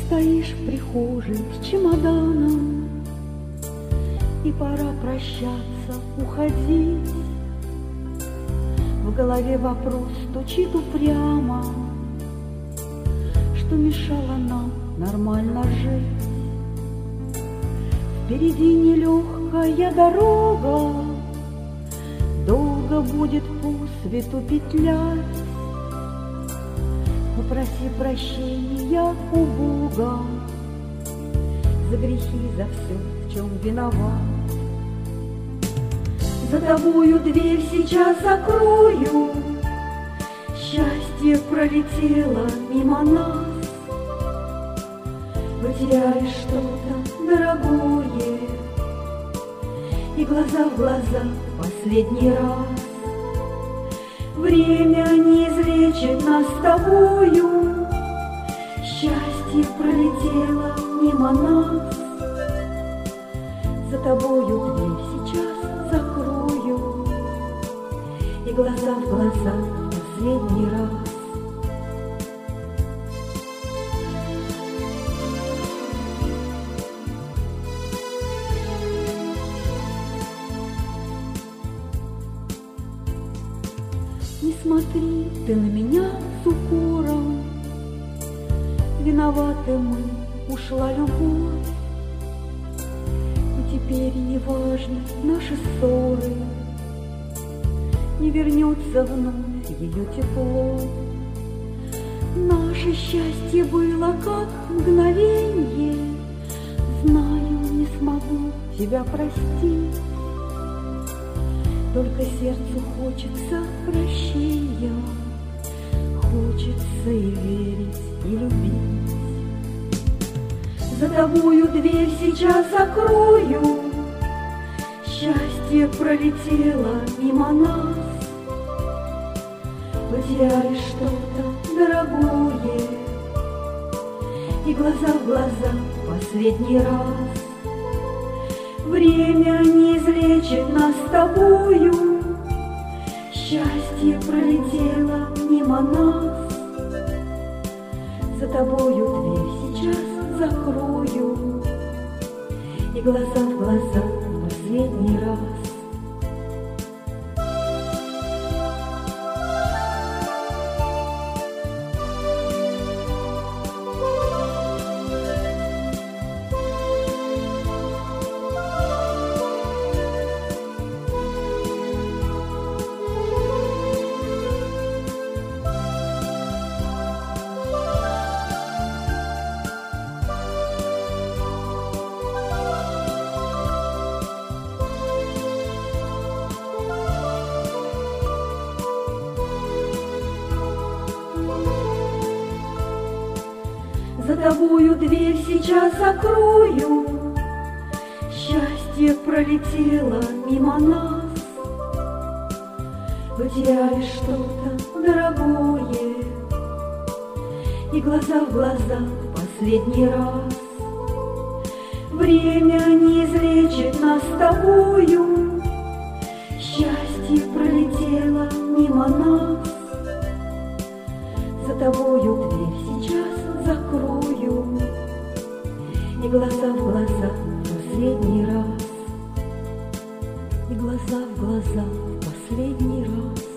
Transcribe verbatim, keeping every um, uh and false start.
стоишь в прихожей с чемоданом, и пора прощаться, уходить. В голове вопрос стучит упрямо, что мешало нам нормально жить. Впереди нелегкая дорога, долго будет по свету петлять. Попроси прощения у Бога за грехи, за все, в чем виноват. За тобою дверь сейчас закрою, счастье пролетело мимо нас. Потеряешь что-то дорогое, и глаза в глаза последний раз. Время не излечит нас с тобою, счастье пролетело мимо нас. За тобою дверь сейчас закрою, и глаза в глаза последний раз. Не смотри ты на меня с укором, виноваты мы, ушла любовь. И теперь не важно наши ссоры, не вернется вновь ее тепло. Наше счастье было как мгновенье, знаю, не смогу тебя простить. Только сердцу хочется прощения, хочется и верить, и любить. За тобою дверь сейчас закрою, счастье пролетело мимо нас. Потеряешь что-то дорогое, и глаза в глаза последний раз. Время не излечит нас с тобою, счастье пролетело мимо нас. За тобою дверь сейчас закрою, и глаза в глаза последний раз. За тобою дверь сейчас закрою, счастье пролетело мимо нас. Потеряешь что-то дорогое, и глаза в глаза последний раз. Время не излечит нас с тобою, счастье пролетело мимо нас. За тобою дверь сейчас закрою, и глаза в глаза последний раз, и глаза в глаза последний раз.